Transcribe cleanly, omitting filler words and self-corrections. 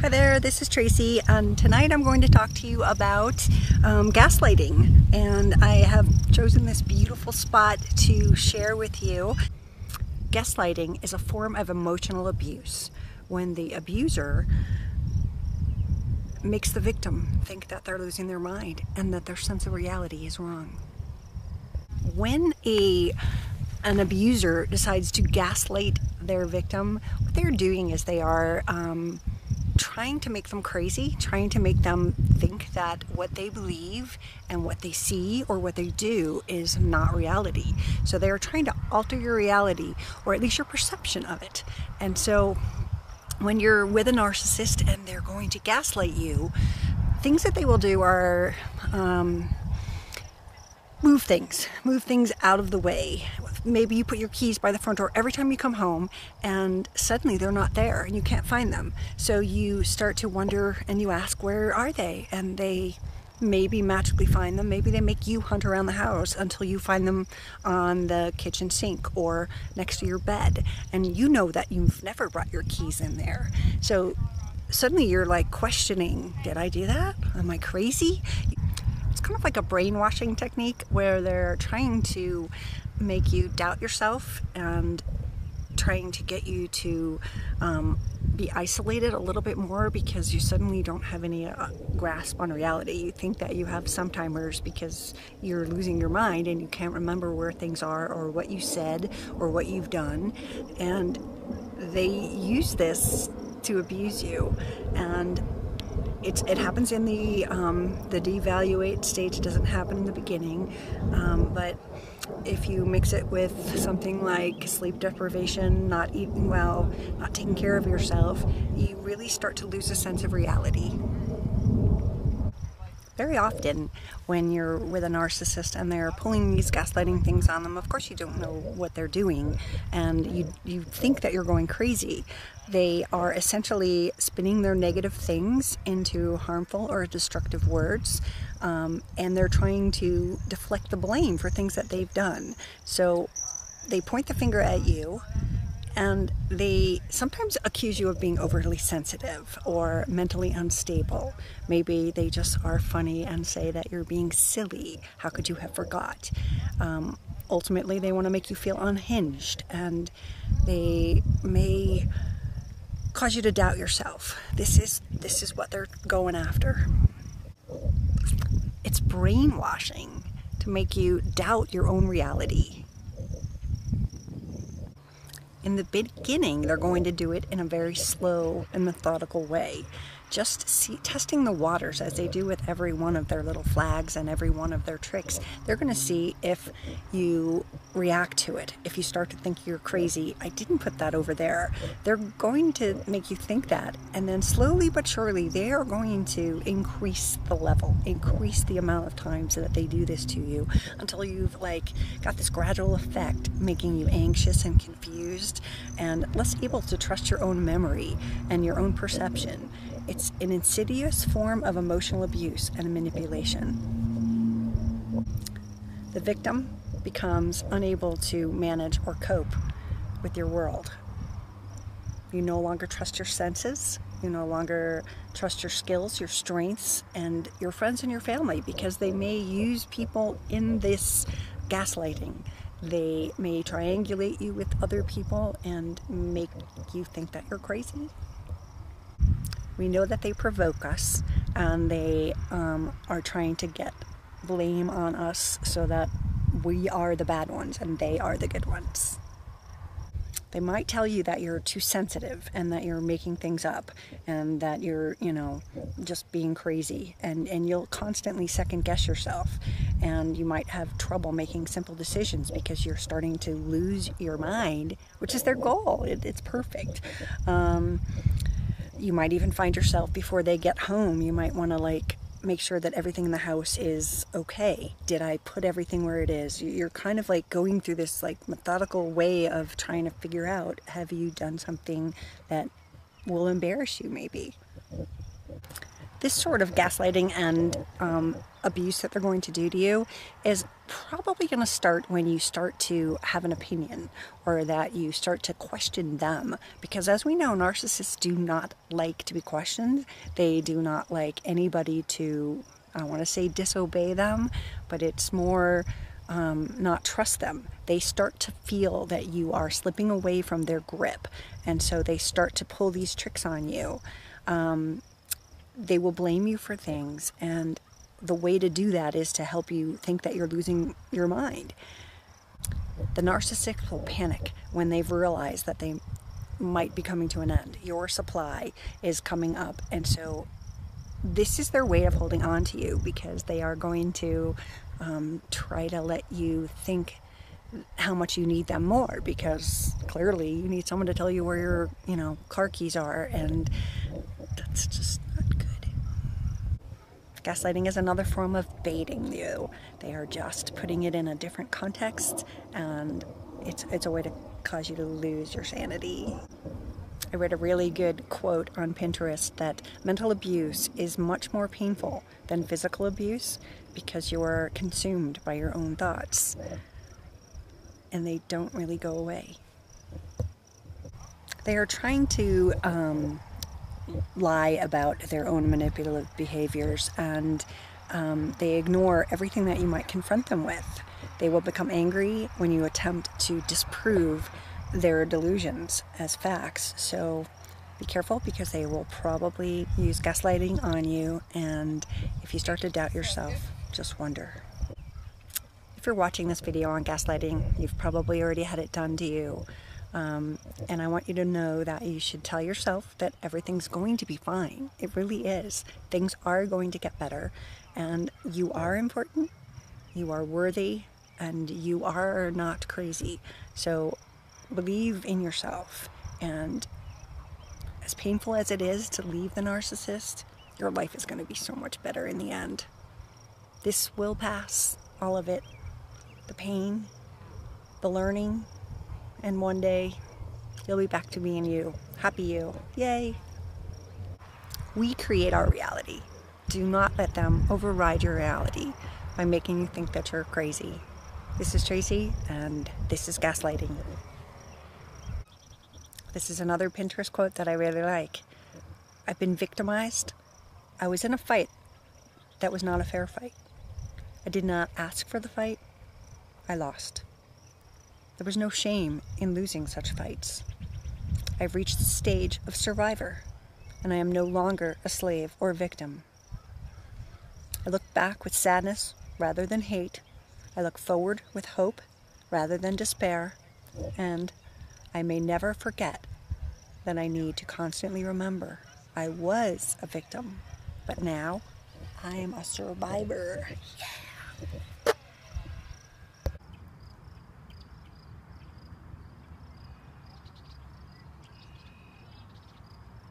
Hi there, this is Tracy, and tonight I'm going to talk to you about gaslighting. And I have chosen this beautiful spot to share with you. Gaslighting is a form of emotional abuse when the abuser makes the victim think that they're losing their mind and that their sense of reality is wrong. When an abuser decides to gaslight their victim, what they're doing is they are trying to make them crazy, trying to make them think that what they believe and what they see or what they do is not reality. So they're trying to alter your reality, or at least your perception of it. And so when you're with a narcissist and they're going to gaslight you, things that they will do are move things out of the way. Maybe you put your keys by the front door every time you come home and suddenly they're not there and you can't find them. So you start to wonder and you ask, where are they? And they maybe magically find them. Maybe they make you hunt around the house until you find them on the kitchen sink or next to your bed. And you know that you've never brought your keys in there. So suddenly you're like questioning, did I do that? Am I crazy? It's kind of like a brainwashing technique where they're trying to make you doubt yourself and trying to get you to be isolated a little bit more because you suddenly don't have any grasp on reality. You think that you have Sometimers because you're losing your mind and you can't remember where things are or what you said or what you've done, and they use this to abuse you. And it happens in the devaluate stage. It doesn't happen in the beginning, but if you mix it with something like sleep deprivation, not eating well, not taking care of yourself, you really start to lose a sense of reality. Very often when you're with a narcissist and they're pulling these gaslighting things on them, of course you don't know what they're doing and you think that you're going crazy. They are essentially spinning their negative things into harmful or destructive words, and they're trying to deflect the blame for things that they've done. So they point the finger at you, and they sometimes accuse you of being overly sensitive or mentally unstable. Maybe they just are funny and say that you're being silly. How could you have forgot? Ultimately, they want to make you feel unhinged, and they may cause you to doubt yourself. This is what they're going after. It's brainwashing to make you doubt your own reality. In the beginning, they're going to do it in a very slow and methodical way, just testing the waters as they do with every one of their little flags and every one of their tricks. They're going to see if you react to it. If you start to think you're crazy, I didn't put that over there. They're going to make you think that, and then slowly but surely they are going to increase the level, increase the amount of times that they do this to you until you've got this gradual effect, making you anxious and confused and less able to trust your own memory and your own perception. It's an insidious form of emotional abuse and manipulation. The victim becomes unable to manage or cope with your world. You no longer trust your senses. You no longer trust your skills, your strengths, and your friends and your family, because they may use people in this gaslighting. They may triangulate you with other people and make you think that you're crazy. We know that they provoke us, and they are trying to get blame on us so that we are the bad ones and they are the good ones. They might tell you that you're too sensitive and that you're making things up and that you're, just being crazy, and you'll constantly second guess yourself, and you might have trouble making simple decisions because you're starting to lose your mind, which is their goal. It's perfect. You might even find yourself, before they get home, you might want to make sure that everything in the house is okay. Did I put everything where it is? You're kind of going through this methodical way of trying to figure out, have you done something that will embarrass you maybe? This sort of gaslighting and abuse that they're going to do to you is probably going to start when you start to have an opinion, or that you start to question them. Because as we know, narcissists do not like to be questioned. They do not like anybody to, I don't want to say disobey them, but it's more not trust them. They start to feel that you are slipping away from their grip, and so they start to pull these tricks on you. They will blame you for things, and the way to do that is to help you think that you're losing your mind. The narcissist will panic when they've realized that they might be coming to an end. Your supply is coming up, and so this is their way of holding on to you, because they are going to try to let you think how much you need them more, because clearly you need someone to tell you where your car keys are, and that's just not good. Gaslighting is another form of baiting you. They are just putting it in a different context, and it's a way to cause you to lose your sanity. I read a really good quote on Pinterest that mental abuse is much more painful than physical abuse, because you're consumed by your own thoughts, and they don't really go away. They are trying to lie about their own manipulative behaviors, and they ignore everything that you might confront them with. They will become angry when you attempt to disprove their delusions as facts. So be careful, because they will probably use gaslighting on you, and if you start to doubt yourself, just wonder. If you're watching this video on gaslighting, you've probably already had it done to you. And I want you to know that you should tell yourself that everything's going to be fine. It really is. Things are going to get better, and you are important, you are worthy, and you are not crazy. So believe in yourself, and as painful as it is to leave the narcissist, your life is going to be so much better in the end. This will pass, all of it. The pain, the learning, and one day you'll be back to being you. Happy you. Yay! We create our reality. Do not let them override your reality by making you think that you're crazy. This is Tracy, and this is gaslighting. This is another Pinterest quote that I really like. I've been victimized. I was in a fight that was not a fair fight. I did not ask for the fight. I lost. There was no shame in losing such fights. I've reached the stage of survivor, and I am no longer a slave or victim. I look back with sadness rather than hate. I look forward with hope rather than despair, and I may never forget that I need to constantly remember I was a victim, but now I am a survivor. Yeah.